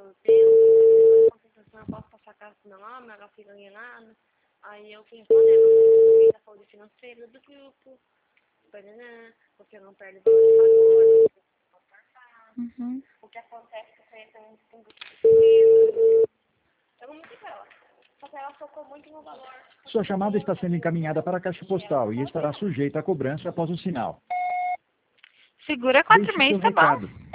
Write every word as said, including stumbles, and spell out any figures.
falando, Deus, compensação, eu posso passar a casa pro meu nome, ela fica ganhando. Aí eu fui respondendo, eu da saúde financeira do grupo, né? Porque eu não perde valor de valor, Uhum. o que acontece com você tem um grupo de eu não me digo ela, só que ela focou muito no valor. Sua chamada está sendo encaminhada para a caixa postal e estará sujeita a cobrança após o sinal. Segura quatro Deixe meses, seu tá bom. recado.